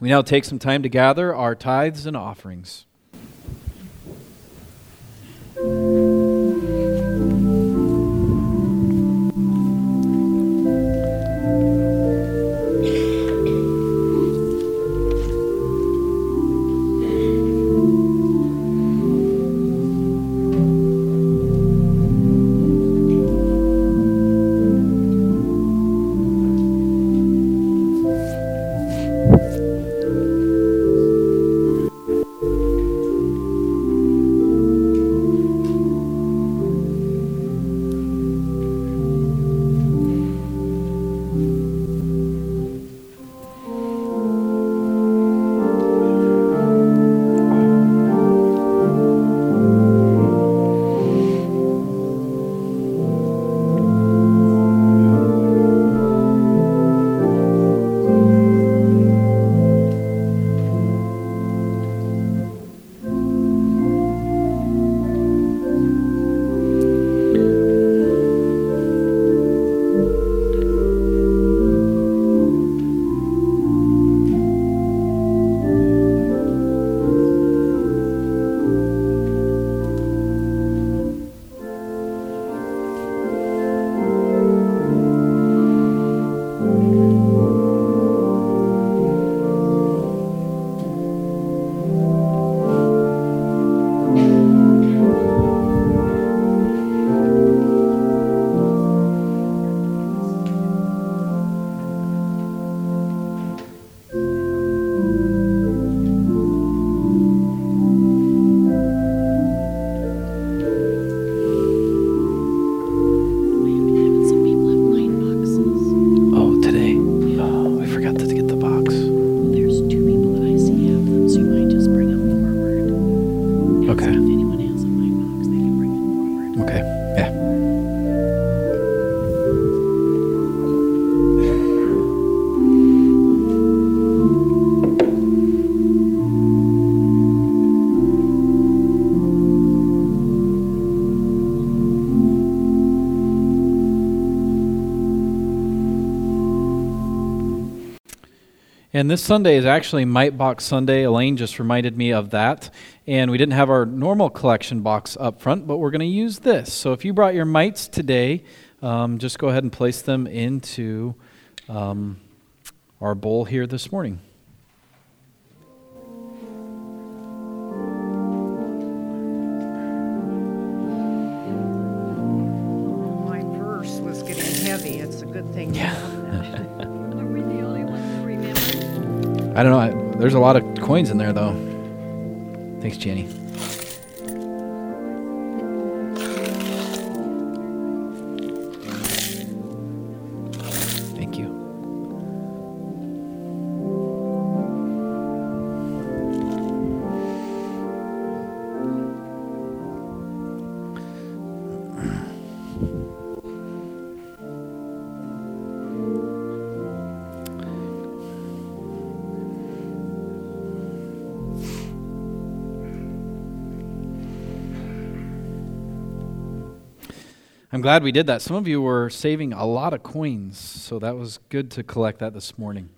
We now take some time to gather our tithes and offerings. And this Sunday is actually Mite Box Sunday. Elaine just reminded me of that. And we didn't have our normal collection box up front, but we're going to use this. So if you brought your mites today, just go ahead and place them into our bowl here this morning. My purse was getting heavy. It's a good thing. Yeah. Are we the only ones that remember? I don't know. There's a lot of coins in there, though. Thanks, Jenny. Thank you. I'm glad we did that. Some of you were saving a lot of coins, so that was good to collect that this morning.